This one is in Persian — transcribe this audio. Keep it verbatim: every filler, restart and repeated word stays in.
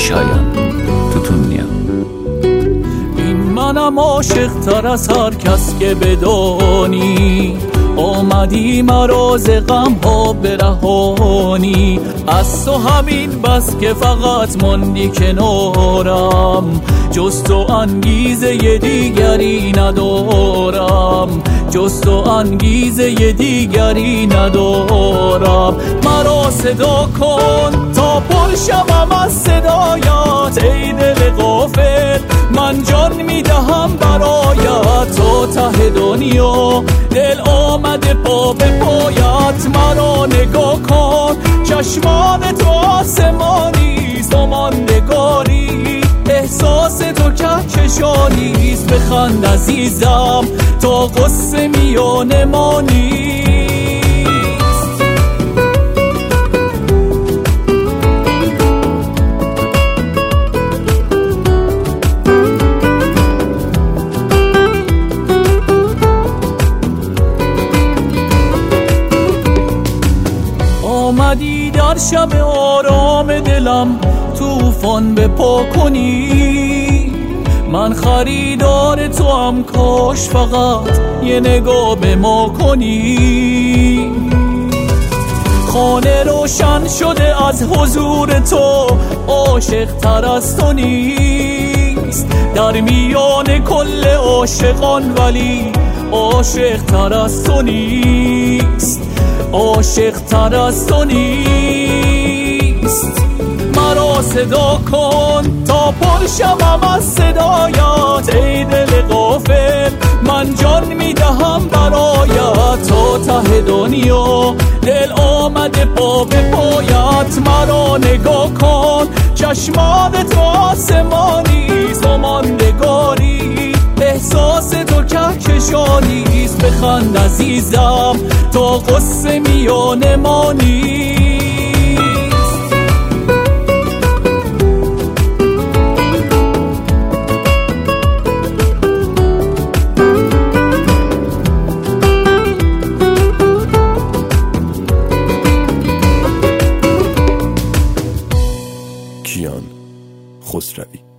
شایان توتونیا. این منم عاشق تر از هر کس که بدانی، آمدی مرا ز غم ها برهانی. از تو همین بس که فقط ماندی کنارم، جز تو انگیزه دیگری ندارم، جز تو انگیزه دیگری ندارم. مرا صدا کن تا پر شوم از صدایت، ای دل غافل من جان میدهم برایت. تو ته دنیا دل آمده پا به پایت، مرا نگاه کن چشمان تو آسمانیست و ماندگاری، احساس تو کهکشانیست. بخند عزیزم تا قصه میان ما نیست. آمدی در شب آرام دلم طوفان بپا کنی، من خریدار تو هم کاش فقط یه نگاه به ما کنی. خانه روشن شده از حضور تو، عاشق تر از تو نیست در میان کل عاشقان، ولی عاشق تر از تو نیست، عاشق تر از تو نیست. مرا صدا کن تا پر شوم از صدایت، ای دل غافل من جان میدهم برایت. تو ته دنیا دل آمده پا به پایت، مرا نگاه کن چشمان تو آسمانیست و ماندگاری، احساس تو کهکشانیست. بخند عزیزم تا قصه میان ما نیست. کیان خسروی.